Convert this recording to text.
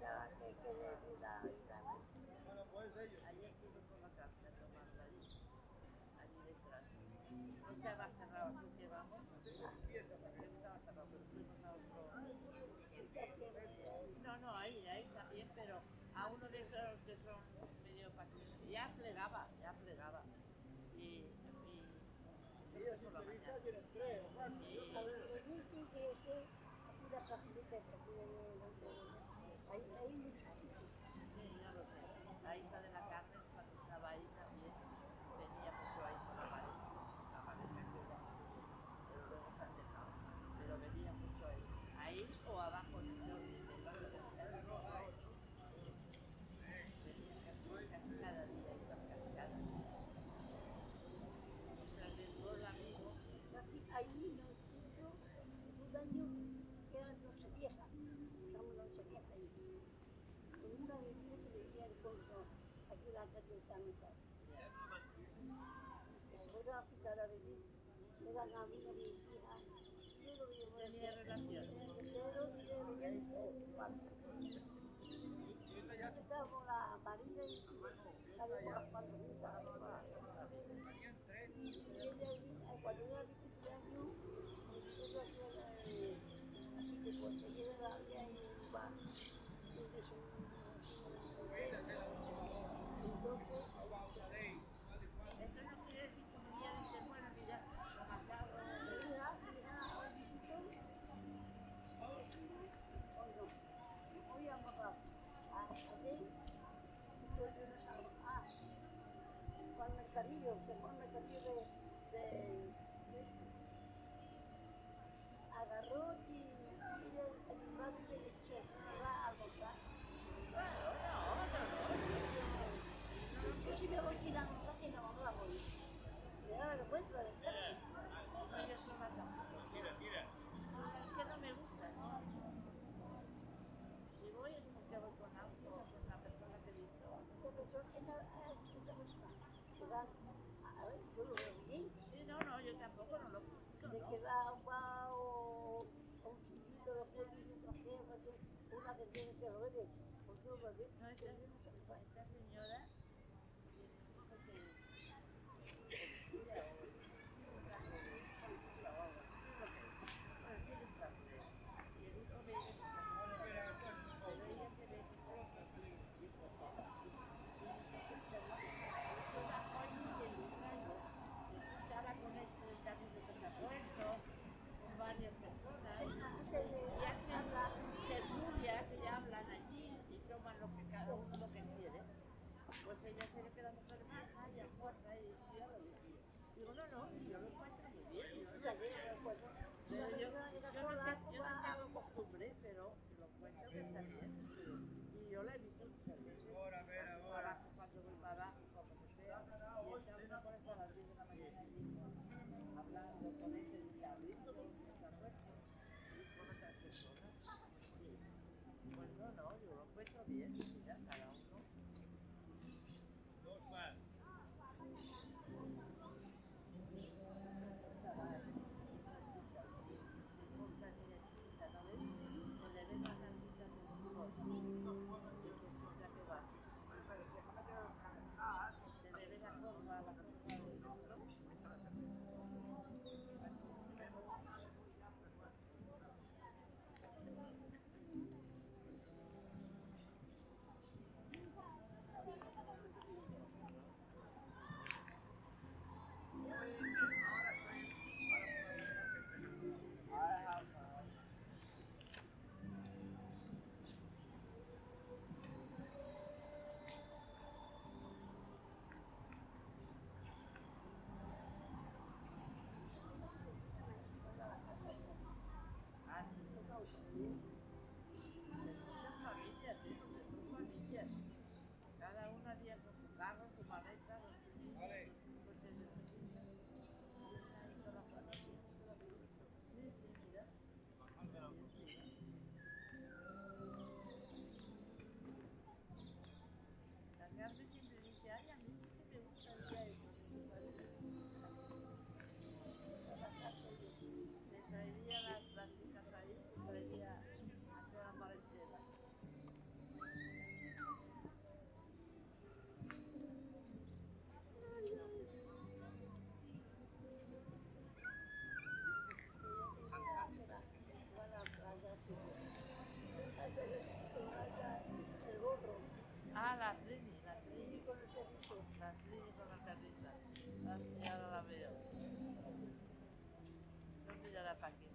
que de vida y tal. Ayer estuve por la cárcel tomando allí detrás. No estaba cerrado, tú que vamos. Estaba cerrado, pero fuimos a otro. No, ahí también, pero a uno de esos que son medio pacientes. Ya plegaba. Y eso fue por la mañana. A ver, en este que es aquí la plazoleta es aquí de ahí mucha gente. Sí, yo lo sé. La hija de la Carmen, cuando estaba ahí también, venía mucho ahí por la pared aquella, pero luego se han dejado. Pero venía mucho ahí. Ahí o abajo en el barrio de Cascada. Venía casi cada día, iba a Cascada. Tras del pueblo amigo. Aquí, ahí en el centro, un año eran Nochevieja, usamos Nochevieja ahí. En una avenida que decía el pueblo, aquí la calle está mitad. Después la picada de mí, eran amigas mis hijas. Yo lo vi tenía relación. Cero bien estábamos la Marina y salíamos las cuatro juntas. Y ella, cuando era mi cumpleaños, nosotros hacíamos así de consejera la había en un bar. Entonces, eso no quiere decir que un día dices, bueno, mira, lo mataron. Hoy vamos a ver, con el cariño, se pone el cariño de agarró y el radio de se va a almorzar. Yo si me voy a ir a almorzar, que no vamos a morir. Me da vergüenza de estar. Es que no me gusta, ¿no? Si voy es porque voy con auto o con una persona que dice, esta persona, que va, a ver, yo lo veo bien. Sí, no, yo tampoco no lo critico, de ¿no? que da agua o un chiquito, después viene un café, una cerveza se lo bebe, pues yo lo bebé. No, esta señora tiene un hijo que policía o un cargo de policía o algo así, no lo sé. Bueno, tiene un cargo de... Y el hijo de ella es una pero ella se ve que está y es profeta. Y una joya de Lucayo, estaba con este también de Pesapuerto, con varias personas, y hacen tertulia que ya hablan allí y toman lo que cada uno lo que quiere. Pues ella quiere que la mujer más haya fuerza y ya lo digo. Digo, no, yo lo encuentro muy bien. Pero yo no tengo costumbre, pero lo encuentro que está bien. Y yo la he visto muchas veces. Abajo, cuando voy para abajo, como se sea. Y está una por eso a las 10 de la mañana allí, hablando con ese diablito, y con otras personas. Sí. Pues no, yo lo encuentro bien. Mira, cada uno. Dos más. tranquilo.